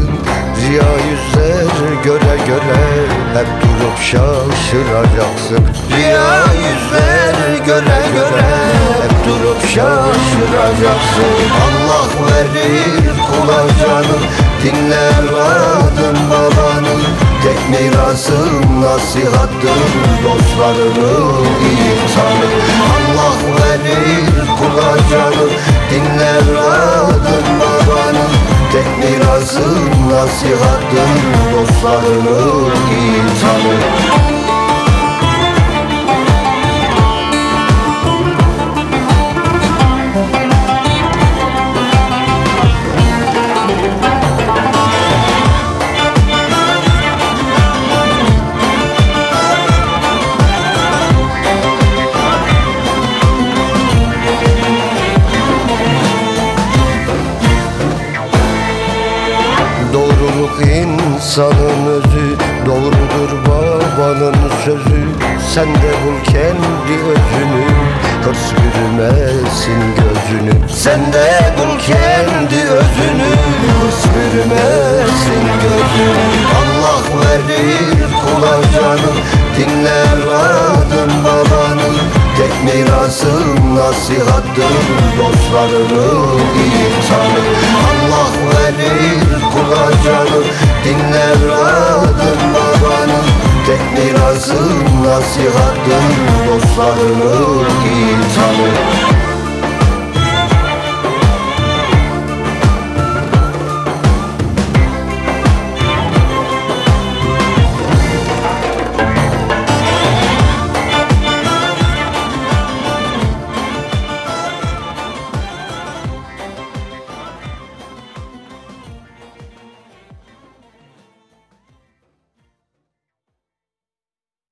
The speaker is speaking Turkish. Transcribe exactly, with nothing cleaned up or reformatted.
Riya yüzler göre göre hep durup şaşıracaksın. Riya yüzler göre göre hep durup şaşıracaksın. Allah verir kula canı, dinle evladın babanı. Tek mirasın nasihattır, dostlarını iyi tanı. Allah verir kula canı, dinle evladın babanı. Tek mirasın nasihattır, dostlarını iyi tanı. Doğruluk insanın özü, doğrudur babanın sözü. Sen de bul kendi özünü, hırs bürümesin gözünü. Sen de bul kendi özünü, hırs bürümesin gözünü. Allah verir kula canı, dinle evladın babanı. Tek mirasın nasihattır, dostlarını iyi tanı. Allah verir kula canı, dinle evladın babanı. Tek mirasın nasihattır, dostlarını iyi tanı.